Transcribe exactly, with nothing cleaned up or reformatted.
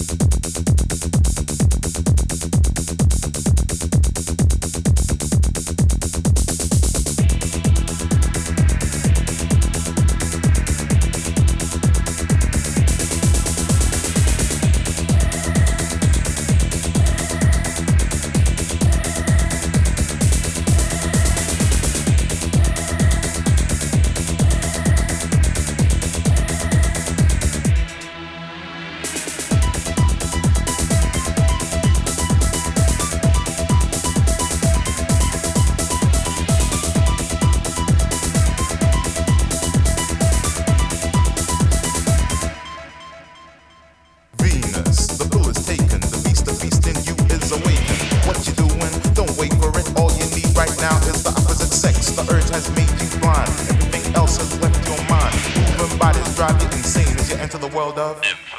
Now is the opposite sex. The urge has made you blind. Everything else has left your mind. Moving bodies drive you insane as you enter the world of